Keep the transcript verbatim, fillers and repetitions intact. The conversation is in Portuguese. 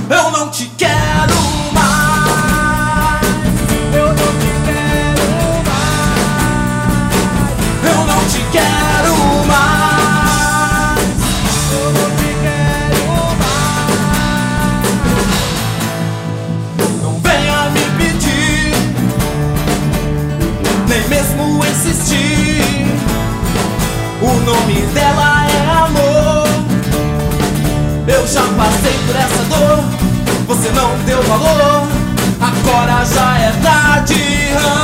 Eu não te quero mais. Eu não te quero mais. Eu não te quero mais. Eu não te quero mais. Não venha me pedir, nem mesmo insistir. O nome dela é amor. Eu já passei por essa dor, você não deu valor. Agora já é tarde.